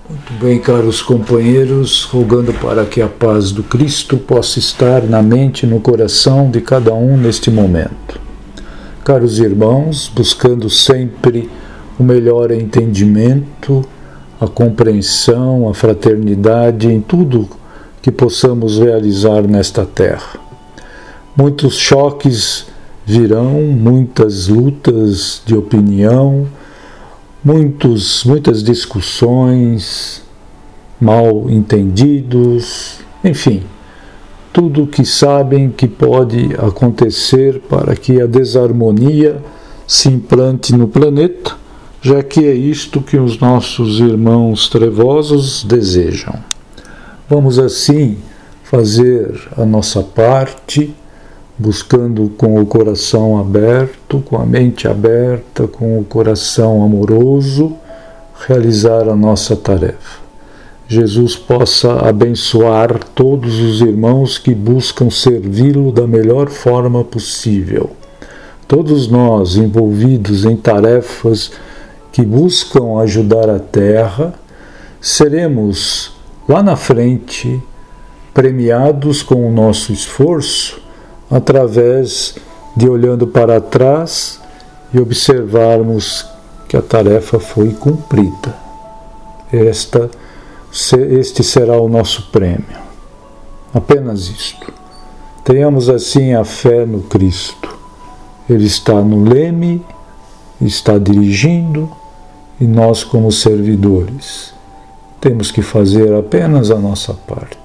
Muito bem, caros companheiros, rogando para que a paz do Cristo possa estar na mente e no coração de cada um neste momento. Caros irmãos, buscando sempre o melhor entendimento, a compreensão, a fraternidade em tudo que possamos realizar nesta terra. Muitos choques virão, muitas lutas de opinião, muitas discussões, mal entendidos, enfim, tudo que sabem que pode acontecer para que a desarmonia se implante no planeta, já que é isto que os nossos irmãos trevosos desejam. Vamos assim fazer a nossa parte, buscando com o coração aberto, com a mente aberta, com o coração amoroso, realizar a nossa tarefa. Jesus possa abençoar todos os irmãos que buscam servi-lo da melhor forma possível. Todos nós envolvidos em tarefas que buscam ajudar a Terra, seremos lá na frente premiados com o nosso esforço, através de olhando para trás e observarmos que a tarefa foi cumprida. Este será o nosso prêmio. Apenas isto. Tenhamos assim a fé no Cristo. Ele está no leme, está dirigindo, e nós, como servidores, temos que fazer apenas a nossa parte.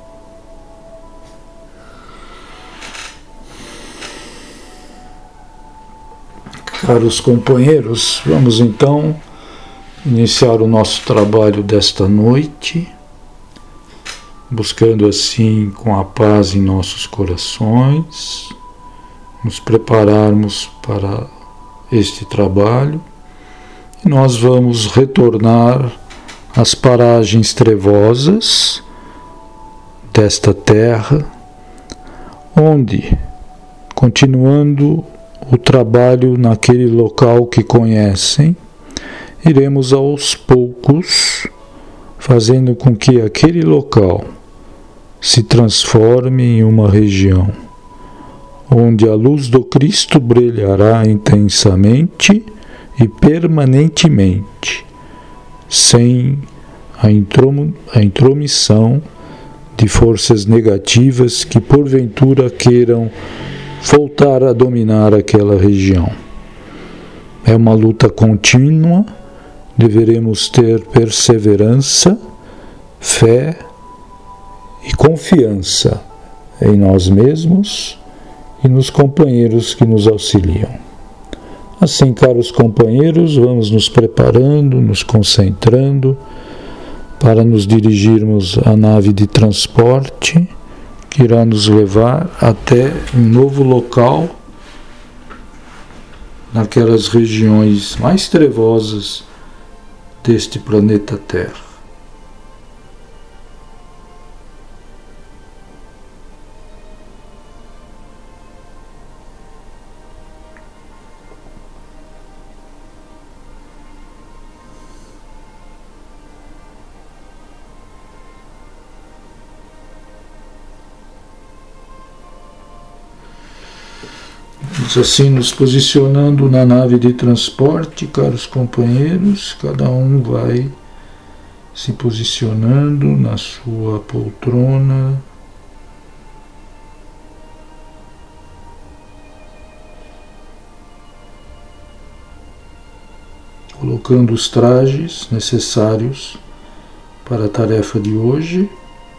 Caros companheiros, vamos então iniciar o nosso trabalho desta noite, buscando assim com a paz em nossos corações, nos prepararmos para este trabalho, e nós vamos retornar às paragens trevosas desta terra, onde, continuando o trabalho naquele local que conhecem, iremos aos poucos fazendo com que aquele local se transforme em uma região onde a luz do Cristo brilhará intensamente e permanentemente, sem a intromissão de forças negativas que porventura queiram voltar a dominar aquela região. É uma luta contínua, deveremos ter perseverança, fé e confiança em nós mesmos e nos companheiros que nos auxiliam. Assim, caros companheiros, vamos nos preparando, nos concentrando para nos dirigirmos à nave de transporte, que irá nos levar até um novo local, naquelas regiões mais trevosas deste planeta Terra. Assim, nos posicionando na nave de transporte, caros companheiros, cada um vai se posicionando na sua poltrona, colocando os trajes necessários para a tarefa de hoje.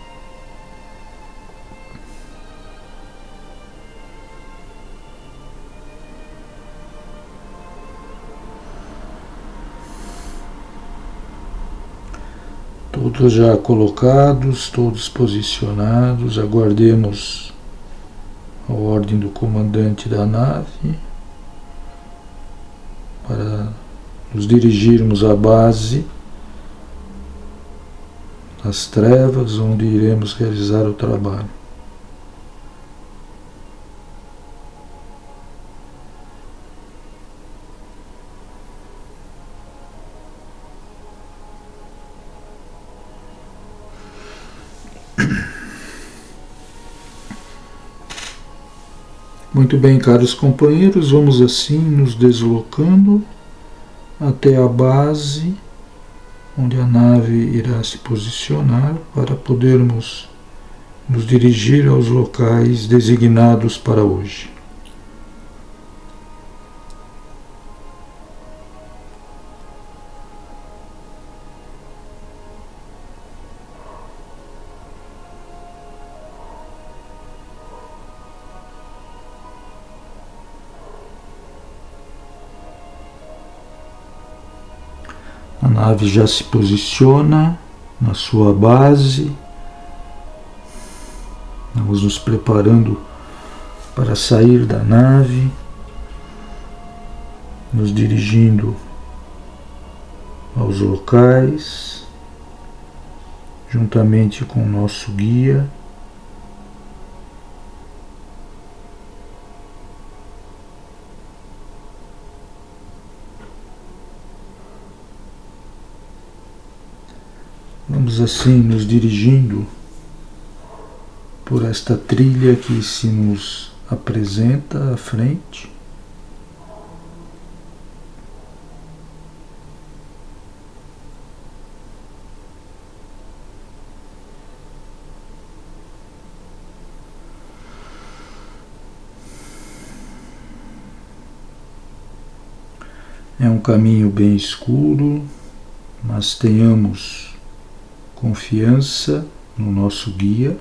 Todos já colocados, todos posicionados, aguardemos a ordem do comandante da nave para nos dirigirmos à base das trevas, onde iremos realizar o trabalho. Muito bem, caros companheiros, vamos assim nos deslocando até a base onde a nave irá se posicionar para podermos nos dirigir aos locais designados para hoje. A nave já se posiciona na sua base. Vamos nos preparando para sair da nave, nos dirigindo aos locais, juntamente com o nosso guia. Vamos assim nos dirigindo por esta trilha que se nos apresenta à frente. É um caminho bem escuro, mas tenhamos confiança no nosso guia.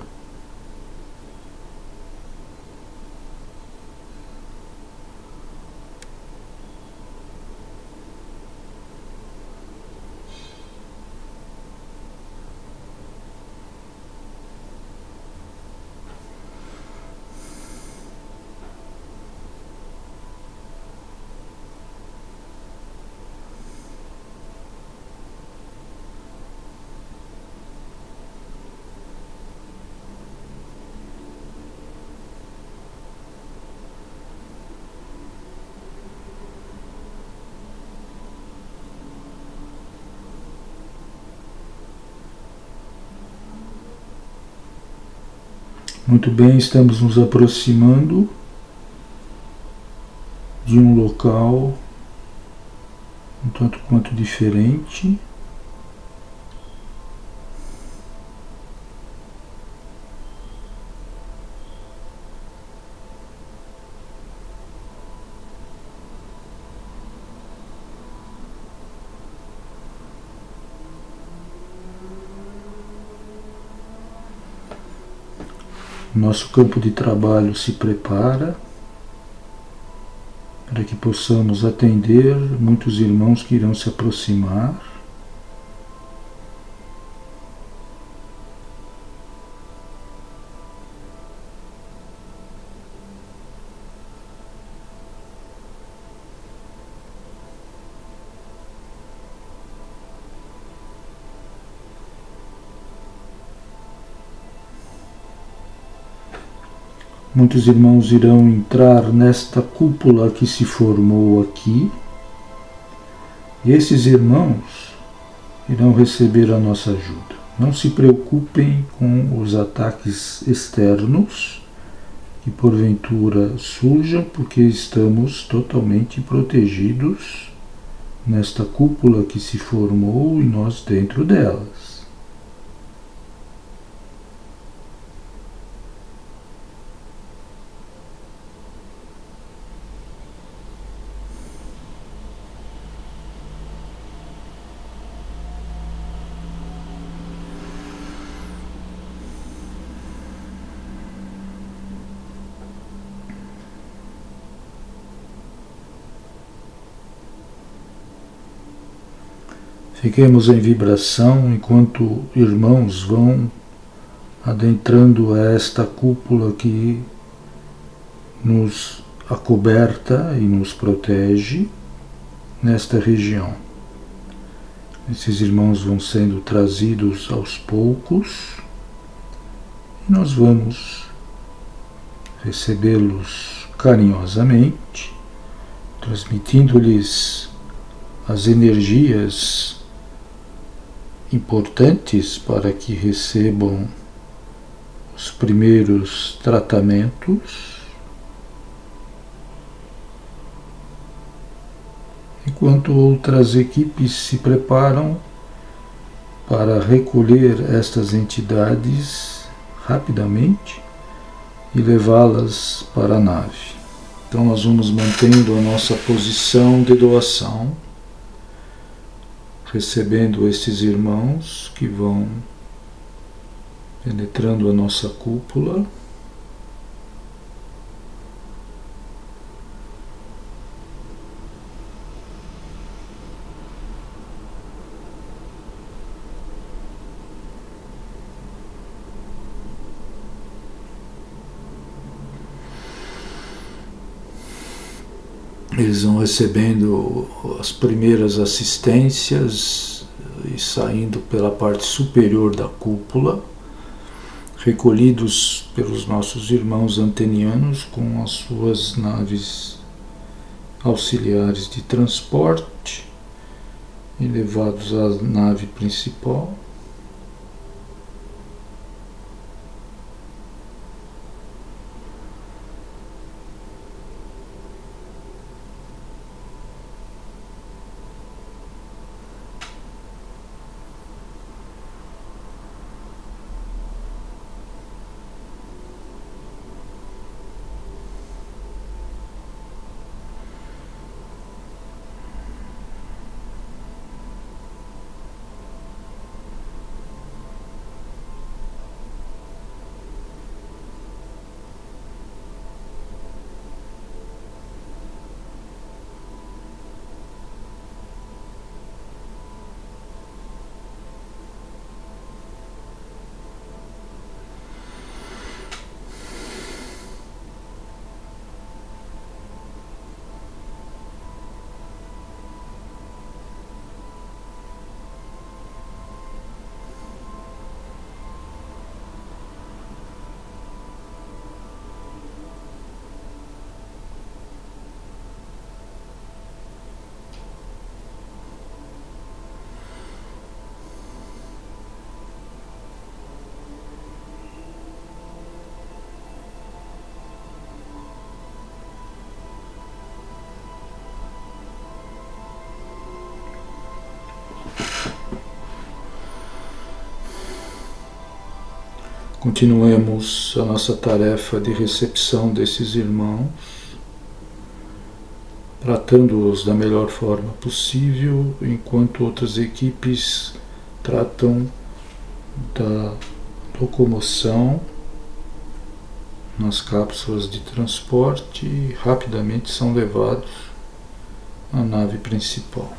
Muito bem, estamos nos aproximando de um local um tanto quanto diferente. Nosso campo de trabalho se prepara para que possamos atender muitos irmãos que irão se aproximar. Muitos irmãos irão entrar nesta cúpula que se formou aqui, e esses irmãos irão receber a nossa ajuda. Não se preocupem com os ataques externos que porventura surjam, porque estamos totalmente protegidos nesta cúpula que se formou e nós dentro delas. Fiquemos em vibração enquanto irmãos vão adentrando esta cúpula que nos acoberta e nos protege nesta região. Esses irmãos vão sendo trazidos aos poucos e nós vamos recebê-los carinhosamente, transmitindo-lhes as energias importantes para que recebam os primeiros tratamentos. enquanto outras equipes se preparam para recolher estas entidades rapidamente e levá-las para a nave. Então nós vamos mantendo a nossa posição de doação, recebendo estes irmãos que vão penetrando a nossa cúpula. Eles vão recebendo as primeiras assistências e saindo pela parte superior da cúpula, recolhidos pelos nossos irmãos antenianos com as suas naves auxiliares de transporte e levados à nave principal. Continuemos a nossa tarefa de recepção desses irmãos, tratando-os da melhor forma possível, enquanto outras equipes tratam da locomoção nas cápsulas de transporte e rapidamente são levados à nave principal.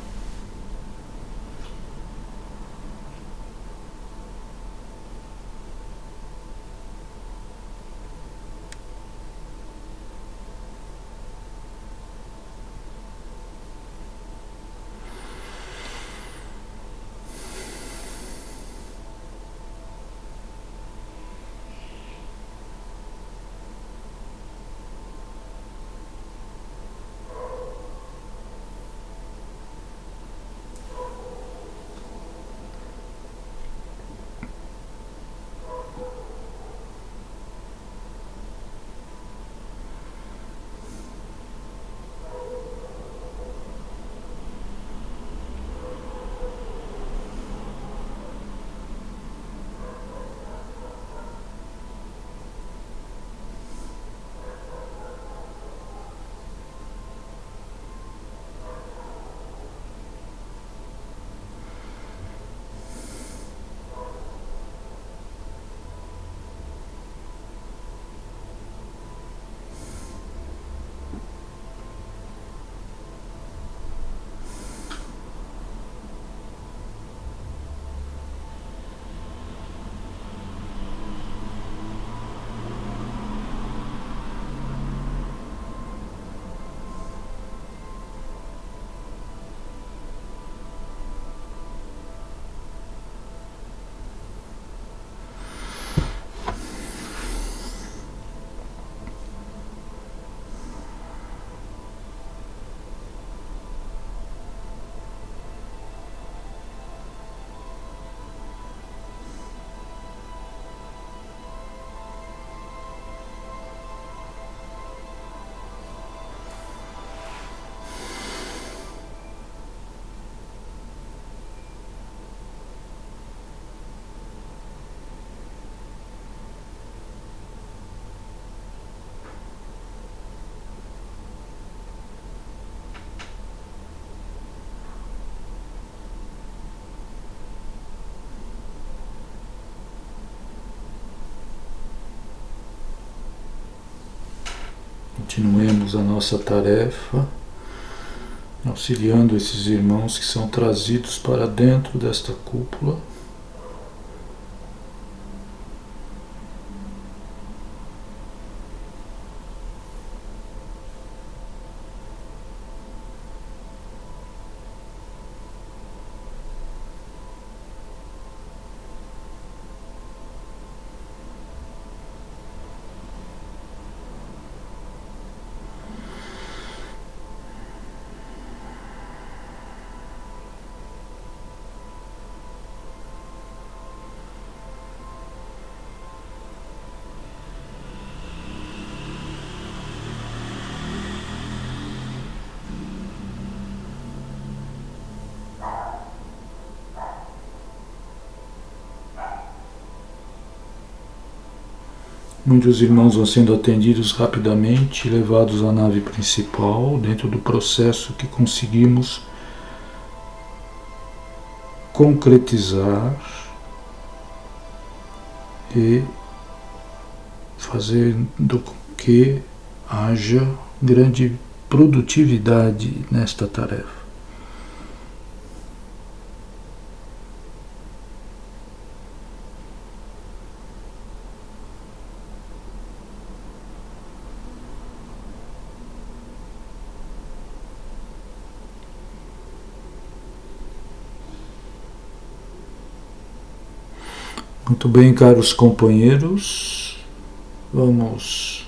Continuemos a nossa tarefa, auxiliando esses irmãos que são trazidos para dentro desta cúpula. Muitos irmãos vão sendo atendidos rapidamente e levados à nave principal, dentro do processo que conseguimos concretizar e fazendo com que haja grande produtividade nesta tarefa. Muito bem, caros companheiros, vamos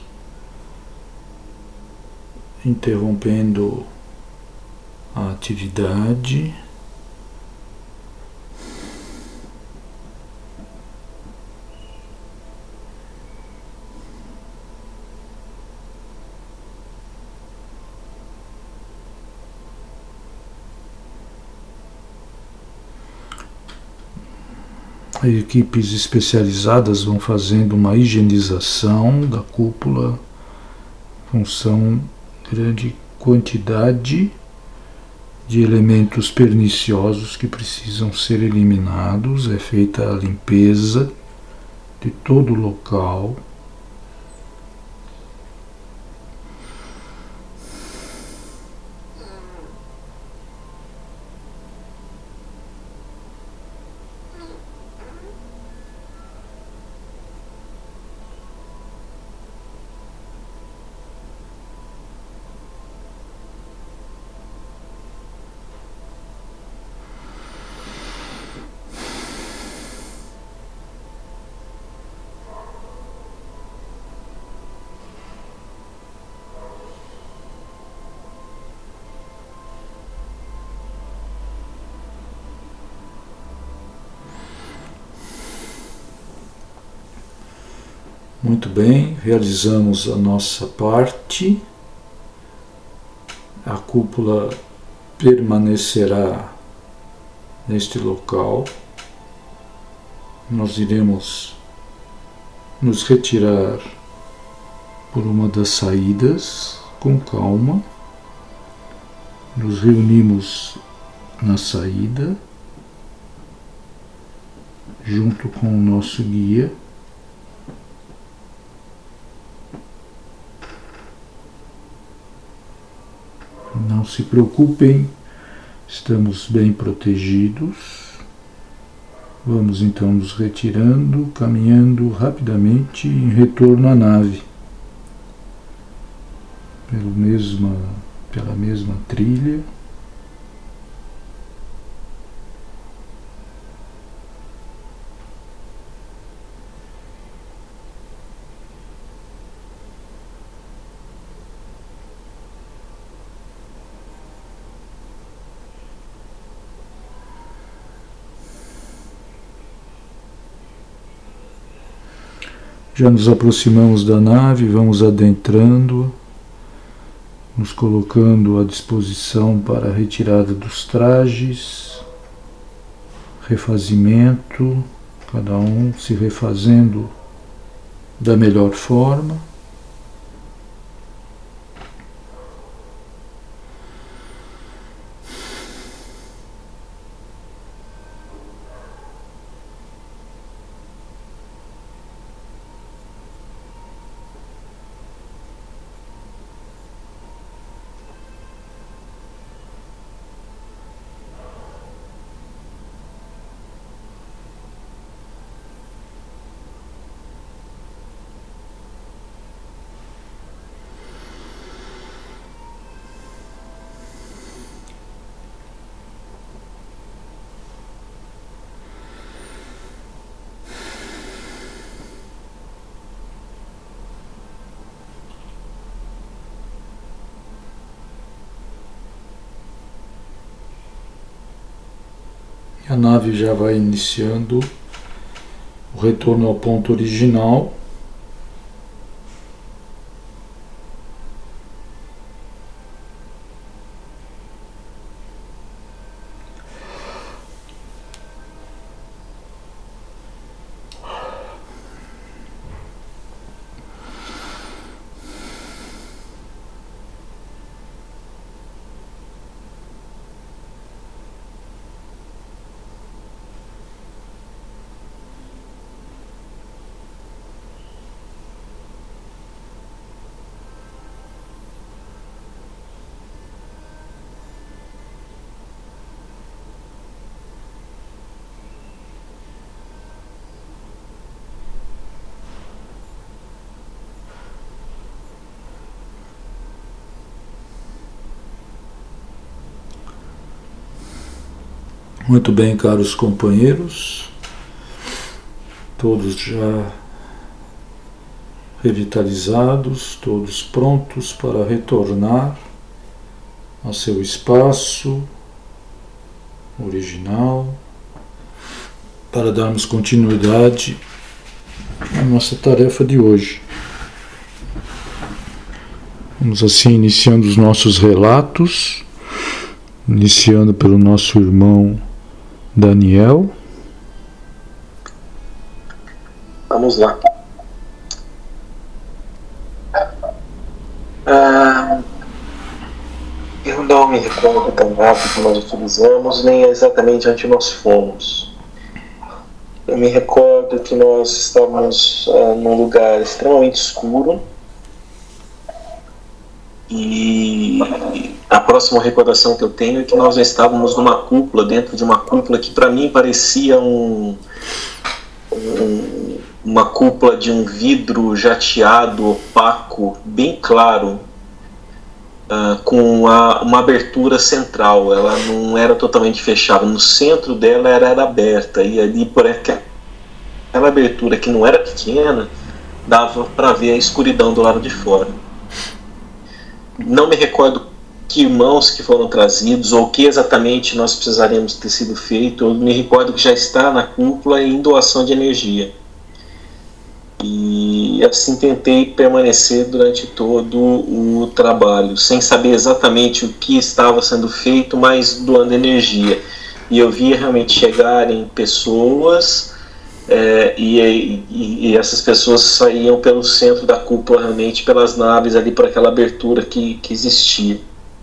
interrompendo a atividade. As equipes especializadas vão fazendo uma higienização da cúpula, função grande quantidade de elementos perniciosos que precisam ser eliminados. É feita a limpeza de todo o local. Muito bem, realizamos a nossa parte. A cúpula permanecerá neste local. Nós iremos nos retirar por uma das saídas com calma. Nos reunimos na saída, junto com o nosso guia. Não se preocupem, estamos bem protegidos. Vamos então nos retirando, caminhando rapidamente em retorno à nave, pela mesma trilha. Já nos aproximamos da nave, vamos adentrando, nos colocando à disposição para a retirada dos trajes, refazimento, cada um se refazendo da melhor forma. E a nave já vai iniciando o retorno ao ponto original. Muito bem, caros companheiros, todos já revitalizados, todos prontos para retornar ao seu espaço original, para darmos continuidade à nossa tarefa de hoje. Vamos assim iniciando os nossos relatos, iniciando pelo nosso irmão Daniel. Vamos lá. Eu não me recordo da nave que nós utilizamos, nem exatamente onde nós fomos. Eu me recordo que nós estávamos num lugar extremamente escuro, e a próxima recordação que eu tenho é que nós estávamos numa cúpula, dentro de uma cúpula que para mim parecia uma cúpula de um vidro jateado, opaco, bem claro, com uma abertura central. Ela não era totalmente fechada, no centro dela era aberta, e ali por aquela abertura que não era pequena, dava para ver a escuridão do lado de fora. Não me recordo que irmãos que foram trazidos ou o que exatamente nós precisaríamos ter sido feito. Eu me recordo que já está na cúpula em doação de energia. E assim tentei permanecer durante todo o trabalho, sem saber exatamente o que estava sendo feito, mas doando energia. E eu via realmente chegarem pessoas, e essas pessoas saíam pelo centro da cúpula, realmente pelas naves ali, por aquela abertura que existia.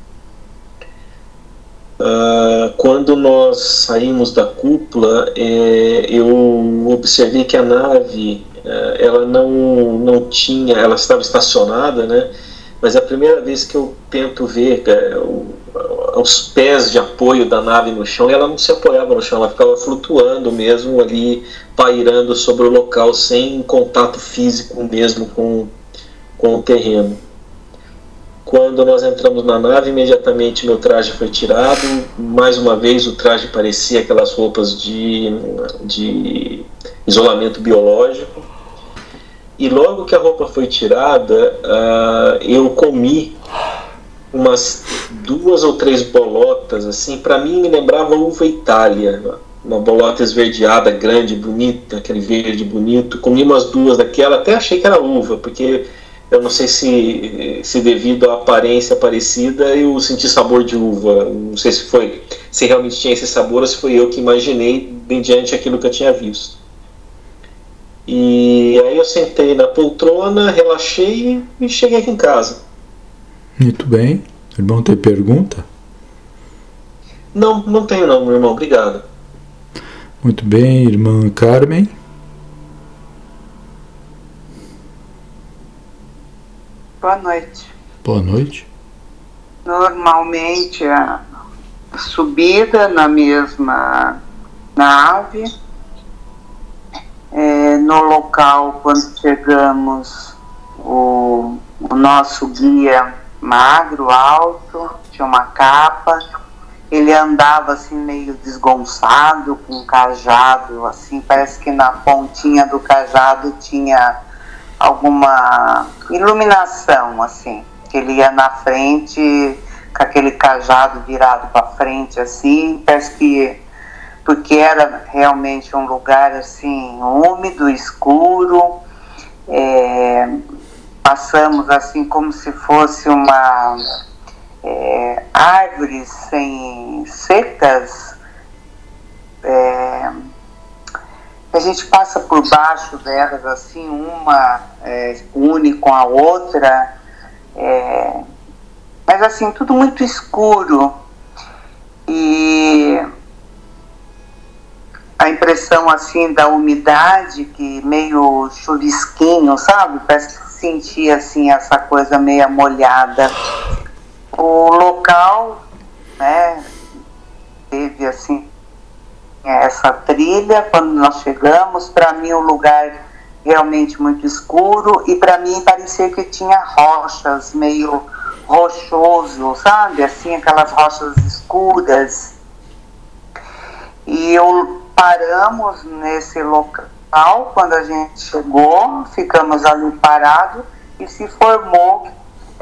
Quando nós saímos da cúpula, eu observei que a nave, ela não tinha, ela estava estacionada, né? Mas é a primeira vez que eu tento ver os pés de apoio da nave no chão, e ela não se apoiava no chão, ela ficava flutuando mesmo ali, pairando sobre o local, sem contato físico mesmo com o terreno. Quando nós entramos na nave, imediatamente meu traje foi tirado. Mais uma vez o traje parecia aquelas roupas de isolamento biológico. E logo que a roupa foi tirada, eu comi umas 2 ou 3 bolotas, assim, para mim me lembrava uva Itália, uma bolota esverdeada, grande, bonita, aquele verde bonito. Comi umas 2 daquela, até achei que era uva, porque eu não sei se devido à aparência parecida eu senti sabor de uva. Não sei se realmente tinha esse sabor ou se foi eu que imaginei mediante aquilo que eu tinha visto. E aí eu sentei na poltrona, relaxei e cheguei aqui em casa. Muito bem. Irmão, tem pergunta? Não tenho não, meu irmão. Obrigado. Muito bem, irmã Carmen. Boa noite. Boa noite. Normalmente a subida na mesma nave, no local, quando chegamos, o nosso guia magro, alto, tinha uma capa, ele andava assim meio desgonçado, com um cajado, assim, parece que na pontinha do cajado tinha alguma iluminação, assim, que ele ia na frente com aquele cajado virado para frente, assim, parece que porque era realmente um lugar assim úmido, escuro. Passamos assim como se fosse uma árvores secas. A gente passa por baixo delas assim, uma une com a outra, mas assim tudo muito escuro, e a impressão assim da umidade, que meio chuvisquinho, sabe? Parece que sentia assim essa coisa meio molhada. O local, né, teve assim essa trilha. Quando nós chegamos, para mim o lugar realmente muito escuro, e para mim parecia que tinha rochas, meio rochoso, sabe? Assim, aquelas rochas escuras. E paramos nesse local. Quando a gente chegou, ficamos ali parados e se formou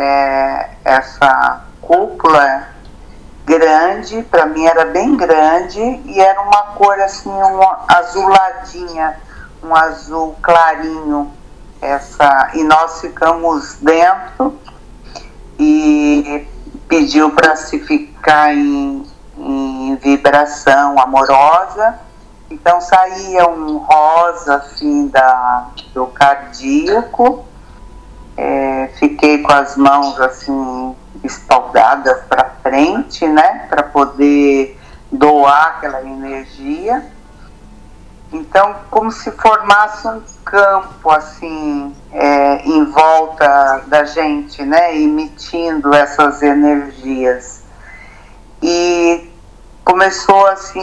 essa cúpula grande. Para mim era bem grande e era uma cor assim, uma azuladinha, um azul clarinho. E nós ficamos dentro, e pediu para se ficar em vibração amorosa. Então saía um rosa assim do cardíaco. Fiquei com as mãos assim espaldadas para frente, né, para poder doar aquela energia. Então, como se formasse um campo assim em volta da gente, né, emitindo essas energias. E começou assim,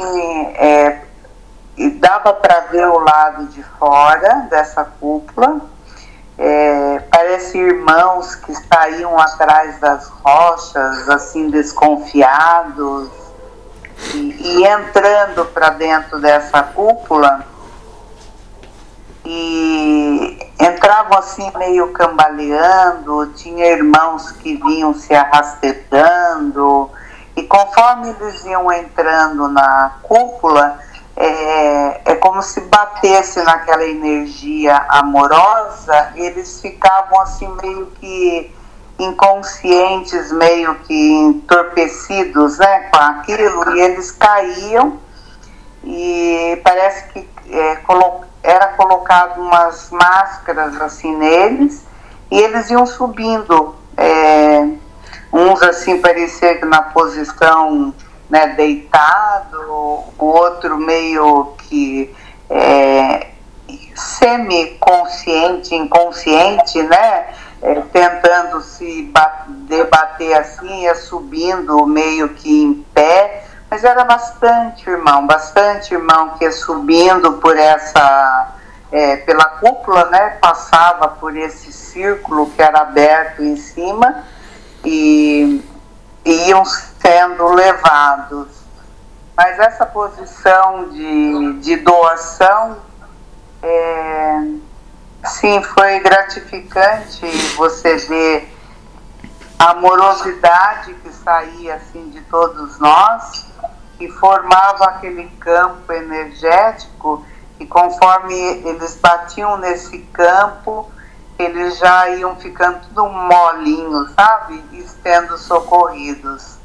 e dava para ver o lado de fora dessa cúpula. Parece irmãos que saíam atrás das rochas, assim, desconfiados, e entrando para dentro dessa cúpula, e entravam assim meio cambaleando. Tinha irmãos que vinham se arrastando, e conforme eles iam entrando na cúpula, é como se batesse naquela energia amorosa. Eles ficavam assim meio que inconscientes, meio que entorpecidos, né, com aquilo, e eles caíam, e parece que era colocado umas máscaras assim neles, e eles iam subindo, uns assim parecia que na posição, né, deitado, o outro meio que semi-consciente, inconsciente, né, tentando se debater assim, ia subindo meio que em pé. Mas era bastante irmão que ia subindo por pela cúpula, né, passava por esse círculo que era aberto em cima, e iam sendo levados. Mas essa posição de doação, sim, foi gratificante. Você vê a amorosidade que saía assim de todos nós, e formava aquele campo energético, e conforme eles batiam nesse campo, eles já iam ficando tudo molinho, sabe? E sendo socorridos.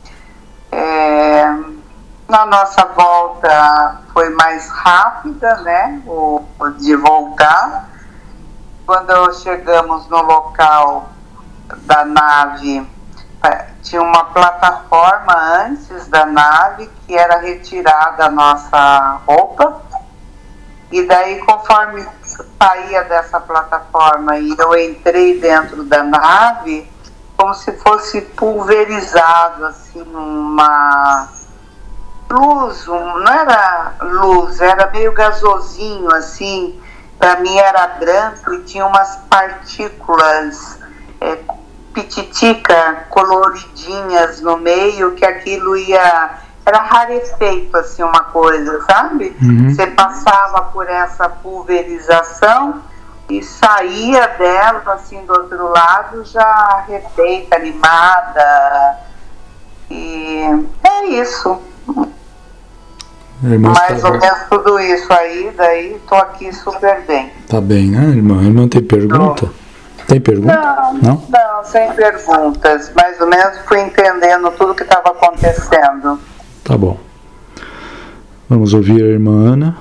Na nossa volta foi mais rápida, né? De voltar. Quando chegamos no local da nave, tinha uma plataforma antes da nave, que era retirada a nossa roupa. E daí, conforme saía dessa plataforma e eu entrei dentro da nave, como se fosse pulverizado, assim, uma luz, não era luz, era meio gasosinho, assim. Para mim era branco e tinha umas partículas pititica, coloridinhas no meio, que aquilo era rarefeito, assim, uma coisa, sabe? Uhum. Você passava por essa pulverização e saía dela, assim, do outro lado, já refeita, animada. E é isso. Mais ou menos tudo isso aí, daí tô aqui super bem. Tá bem, né, irmã? A irmã tem pergunta? Tem pergunta? Não, sem perguntas. Mais ou menos fui entendendo tudo que estava acontecendo. Tá bom. Vamos ouvir a irmã Ana.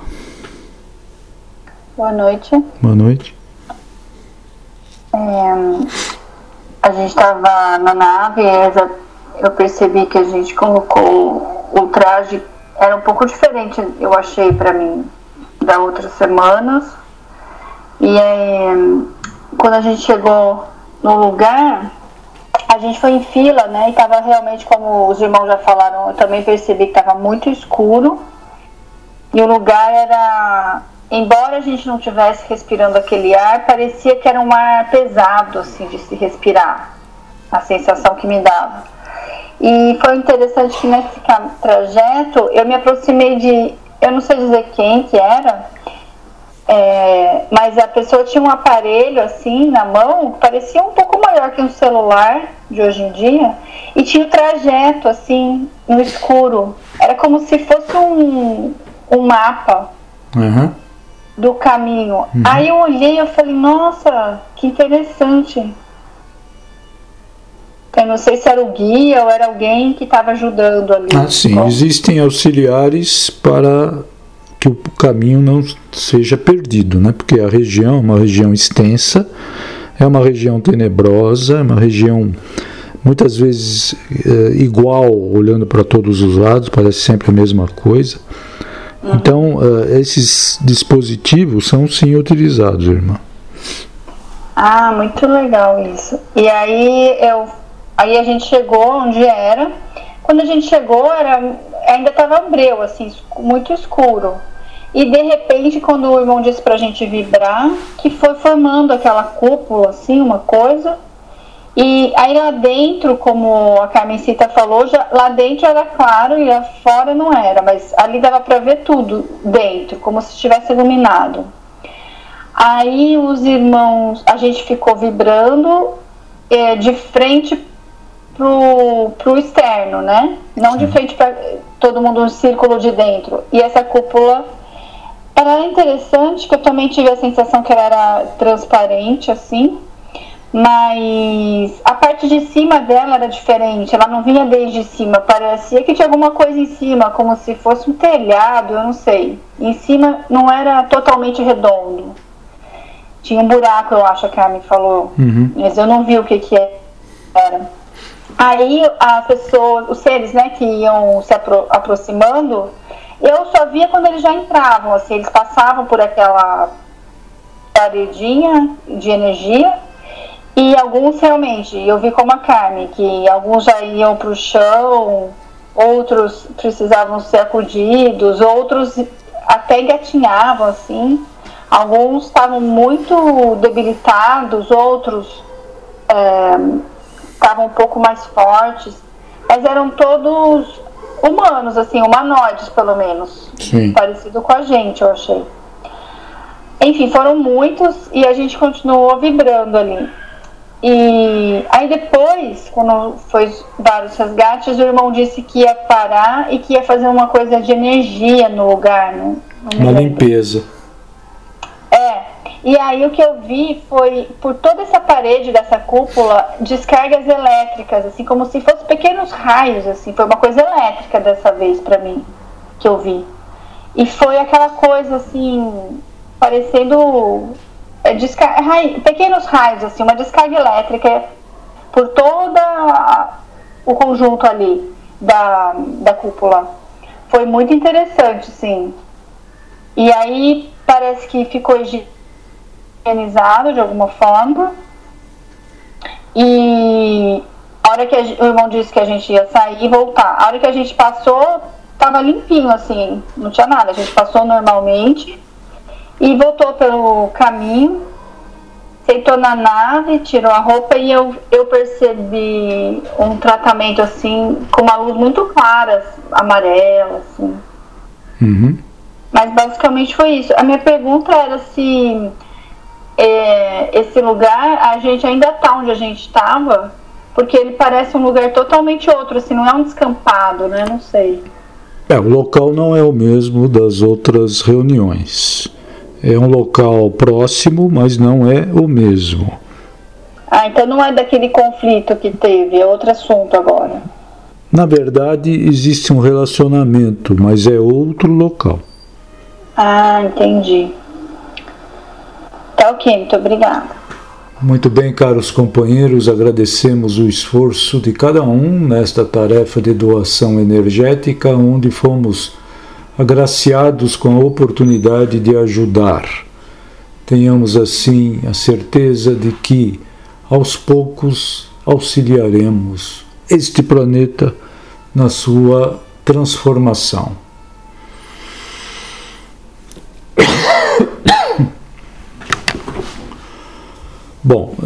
Boa noite. Boa noite. A gente estava na nave e eu percebi que a gente colocou o traje, era um pouco diferente, eu achei, para mim, das outras semanas. E aí, quando a gente chegou no lugar, a gente foi em fila, né? E estava realmente, como os irmãos já falaram, eu também percebi que estava muito escuro. E o lugar era... Embora a gente não estivesse respirando aquele ar, parecia que era um ar pesado, assim, de se respirar. A sensação que me dava. E foi interessante que nesse trajeto eu me aproximei de... Eu não sei dizer quem que era, mas a pessoa tinha um aparelho, assim, na mão, que parecia um pouco maior que um celular de hoje em dia, e tinha o trajeto, assim, no escuro. Era como se fosse um mapa. Uhum. Do caminho. Aí eu olhei e falei, nossa, que interessante. Eu não sei se era o guia ou era alguém que estava ajudando ali. Sim, existem auxiliares para que o caminho não seja perdido, né? Porque a região é uma região extensa, é uma região tenebrosa, é uma região muitas vezes igual, olhando para todos os lados, parece sempre a mesma coisa. Então, esses dispositivos são sim utilizados, irmã. Ah, muito legal isso. E aí a gente chegou onde era. Quando a gente chegou, ainda estava breu, assim, muito escuro. E de repente, quando o irmão disse pra gente vibrar, que foi formando aquela cúpula, assim, uma coisa. E aí lá dentro, como a Carmencita falou, lá dentro era claro e lá fora não era, mas ali dava para ver tudo dentro, como se estivesse iluminado. Aí os irmãos, a gente ficou vibrando de frente pro externo, né? Não de frente para todo mundo no círculo de dentro. E essa cúpula, ela era interessante, que eu também tive a sensação que ela era transparente, assim. Mas a parte de cima dela era diferente, ela não vinha desde cima, parecia que tinha alguma coisa em cima, como se fosse um telhado, eu não sei. Em cima não era totalmente redondo, tinha um buraco, eu acho, que a Carmen falou, mas eu não vi o que era. Aí as pessoas, os seres, né, que iam se aproximando, eu só via quando eles já entravam, assim, eles passavam por aquela paredinha de energia. E alguns realmente, eu vi como a Carmen, que alguns já iam para o chão, outros precisavam ser acudidos, outros até engatinhavam, assim. Alguns estavam muito debilitados, outros estavam um pouco mais fortes. Mas eram todos humanos, assim, humanoides pelo menos. Sim. Parecido com a gente, eu achei. Enfim, foram muitos e a gente continuou vibrando ali. E aí depois, quando foi vários resgates, o irmão disse que ia parar e que ia fazer uma coisa de energia no lugar, né? Uma limpeza. E aí o que eu vi foi, por toda essa parede dessa cúpula, descargas elétricas, assim, como se fossem pequenos raios, assim. Foi uma coisa elétrica dessa vez pra mim, que eu vi. E foi aquela coisa, assim, parecendo... pequenos raios, assim, uma descarga elétrica por todo o conjunto ali da cúpula. Foi muito interessante, sim. E aí parece que ficou higienizado de alguma forma. E a hora que o irmão disse que a gente ia sair e voltar, a hora que a gente passou, tava limpinho, assim, não tinha nada. A gente passou normalmente e voltou pelo caminho, sentou na nave, tirou a roupa e eu percebi um tratamento, assim, com uma luz muito clara, amarela, assim. Mas basicamente foi isso. A minha pergunta era se esse lugar, a gente ainda tá onde a gente estava, porque ele parece um lugar totalmente outro, assim, não é um descampado, né? Não sei. O local não é o mesmo das outras reuniões. É um local próximo, mas não é o mesmo. Então não é daquele conflito que teve, é outro assunto agora. Na verdade, existe um relacionamento, mas é outro local. Entendi. Tá ok, muito obrigada. Muito bem, caros companheiros, agradecemos o esforço de cada um nesta tarefa de doação energética, onde fomos agraciados com a oportunidade de ajudar. Tenhamos assim a certeza de que, aos poucos, auxiliaremos este planeta na sua transformação. Bom,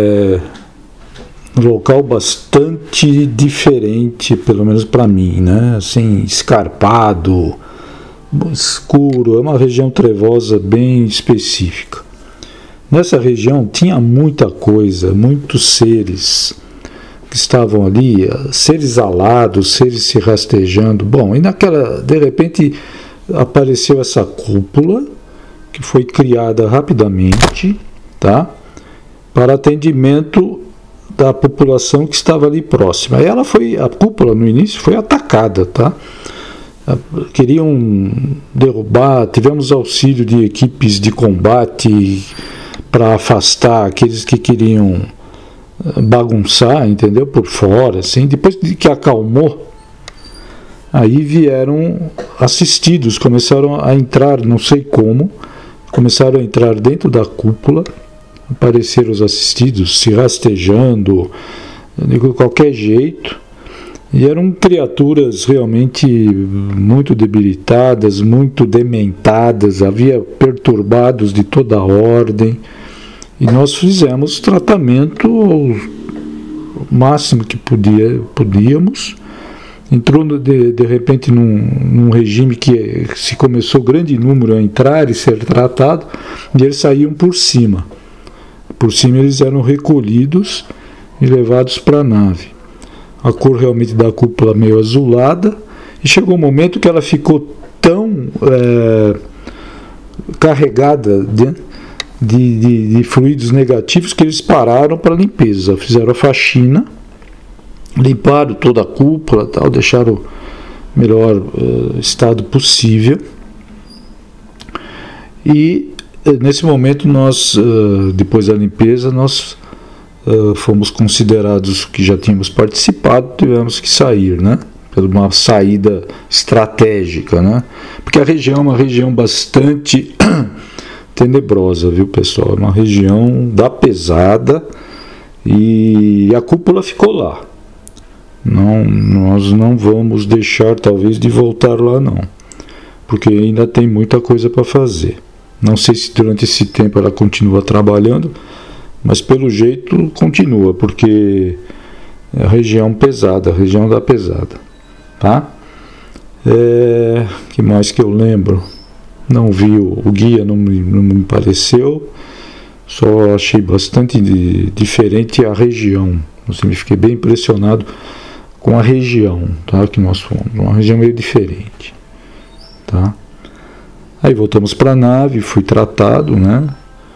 um local bastante diferente, pelo menos para mim, né? Assim, escarpado, escuro, é uma região trevosa bem específica. Nessa região tinha muita coisa, muitos seres que estavam ali, seres alados, seres se rastejando. Bom, e de repente apareceu essa cúpula que foi criada rapidamente, tá? Para atendimento da população que estava ali próxima. A cúpula no início foi atacada, tá? Queriam derrubar, tivemos auxílio de equipes de combate para afastar aqueles que queriam bagunçar, entendeu? Por fora, assim. Depois de que acalmou, aí vieram assistidos, começaram a entrar, não sei como, começaram a entrar dentro da cúpula. Apareceram os assistidos se rastejando de qualquer jeito, e eram criaturas realmente muito debilitadas, muito dementadas, havia perturbados de toda a ordem, e nós fizemos tratamento ao máximo que podíamos. Entrou de repente num regime que se começou grande número a entrar e ser tratado, e eles saíam por cima. Por cima eles eram recolhidos e levados para a nave. A cor realmente da cúpula meio azulada, e chegou um momento que ela ficou tão carregada de fluidos negativos que eles pararam para limpeza. Fizeram a faxina, limparam toda a cúpula, tal, deixaram o melhor estado possível. E nesse momento, depois da limpeza, nós fomos considerados que já tínhamos participado, tivemos que sair, né? Por uma saída estratégica, né? Porque a região é uma região bastante tenebrosa, viu, pessoal? É uma região da pesada, e a cúpula ficou lá. Nós não vamos deixar, talvez, de voltar lá, não, porque ainda tem muita coisa para fazer. Não sei se durante esse tempo ela continua trabalhando, mas pelo jeito continua, porque é a região pesada, a região da pesada, tá? Que mais que eu lembro? Não vi o guia, não me pareceu, só achei bastante diferente a região. Assim, me fiquei bem impressionado com a região, tá? Que nós fomos, uma região meio diferente, tá? Aí voltamos para a nave, fui tratado, né,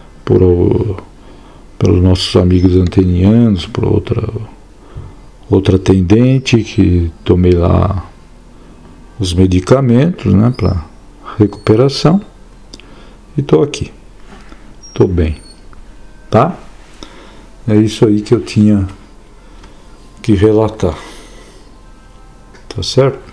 pelos nossos amigos antenianos, por outra atendente, que tomei lá os medicamentos, né, para recuperação, e estou aqui, estou bem, tá? É isso aí que eu tinha que relatar, tá certo?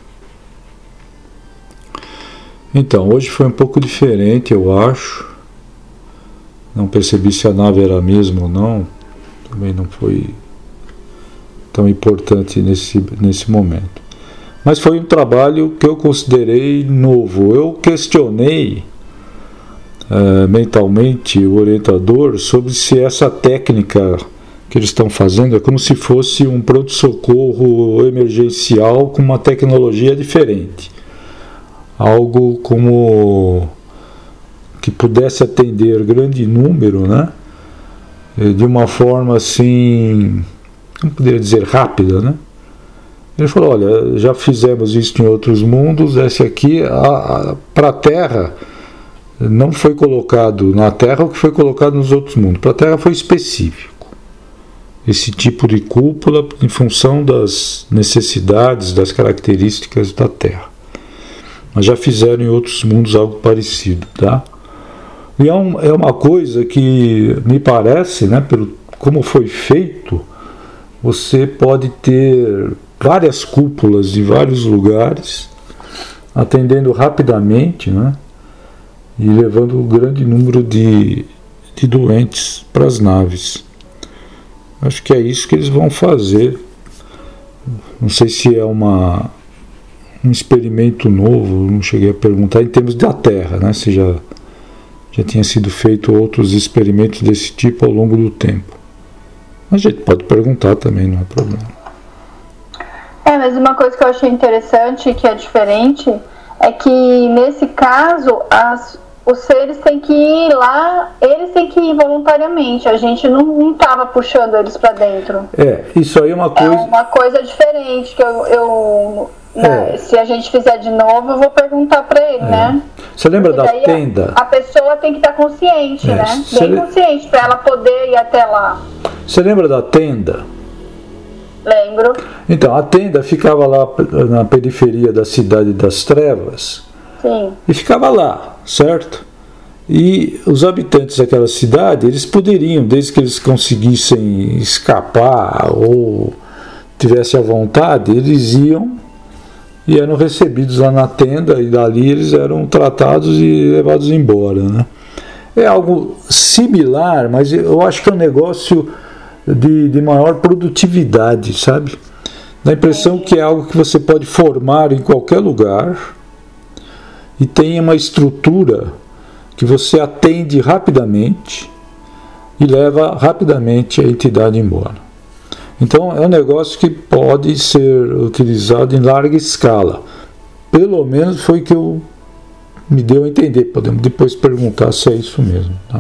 Então, hoje foi um pouco diferente, eu acho. Não percebi se a nave era a mesma ou não. Também não foi tão importante nesse momento. Mas foi um trabalho que eu considerei novo. Eu questionei mentalmente o orientador sobre se essa técnica que eles estão fazendo é como se fosse um pronto-socorro emergencial com uma tecnologia diferente. Algo como que pudesse atender grande número, né? De uma forma assim, como poderia dizer, rápida, né? Ele falou, olha, já fizemos isso em outros mundos, esse aqui, para a Terra, não foi colocado na Terra o que foi colocado nos outros mundos. Para a Terra foi específico. Esse tipo de cúpula em função das necessidades, das características da Terra. Mas já fizeram em outros mundos algo parecido, tá? E é uma coisa que me parece, né, pelo como foi feito, você pode ter várias cúpulas de vários lugares, atendendo rapidamente, né, e levando um grande número de doentes para as naves. Acho que é isso que eles vão fazer. Não sei se é um experimento novo, não cheguei a perguntar em termos da Terra, né, se já tinha sido feito outros experimentos desse tipo ao longo do tempo. Mas a gente pode perguntar também, não é problema. Mas uma coisa que eu achei interessante, que é diferente, é que nesse caso os seres têm que ir lá, eles têm que ir voluntariamente, a gente não estava puxando eles para dentro. Isso aí é uma coisa... É uma coisa diferente, que se a gente fizer de novo, eu vou perguntar para ele, né? Você lembra da tenda? A pessoa tem que estar consciente, né? Bem consciente, para ela poder ir até lá. Você lembra da tenda? Lembro. Então, a tenda ficava lá na periferia da Cidade das Trevas. Sim. E ficava lá, certo? E os habitantes daquela cidade, eles poderiam, desde que eles conseguissem escapar ou tivessem a vontade, eles iam e eram recebidos lá na tenda, e dali eles eram tratados e levados embora, né? É algo similar, mas eu acho que é um negócio de maior produtividade, sabe? Dá a impressão que é algo que você pode formar em qualquer lugar e tem uma estrutura que você atende rapidamente e leva rapidamente a entidade embora. Então é um negócio que pode ser utilizado em larga escala. Pelo menos foi o que me deu a entender. Podemos depois perguntar se é isso mesmo, tá?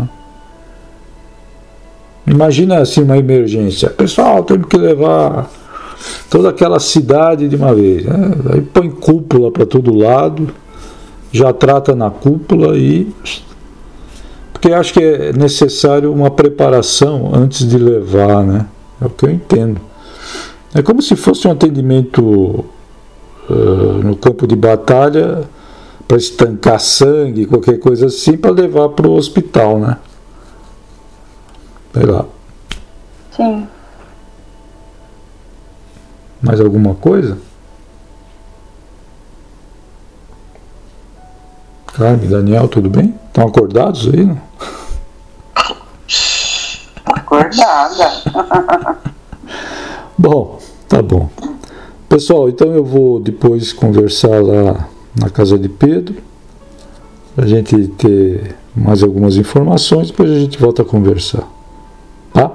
Imagina assim uma emergência. Pessoal, temos que levar toda aquela cidade de uma vez, né? Aí põe cúpula para todo lado, já trata na cúpula e... Porque acho que é necessário uma preparação antes de levar, né? É o que eu entendo. É como se fosse um atendimento no campo de batalha para estancar sangue, qualquer coisa assim, para levar para o hospital, né? Sei lá. Sim. Mais alguma coisa? Carmen, Daniel, tudo bem? Estão acordados aí, não? Acordada. Bom, tá bom. Pessoal, então eu vou depois conversar lá na casa de Pedro, para a gente ter mais algumas informações, depois a gente volta a conversar. Tá?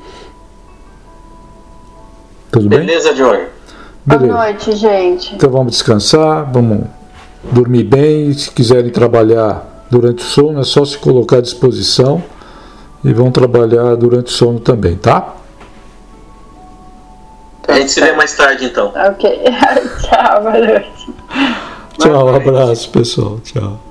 Tudo bem? Beleza, Joy? Beleza. Boa noite, gente. Então vamos descansar, vamos dormir bem. Se quiserem trabalhar durante o sono, é só se colocar à disposição e vão trabalhar durante o sono também, tá? A gente se vê mais tarde, então. Ok. Tchau, boa noite. Tchau, abraço, pessoal. Tchau.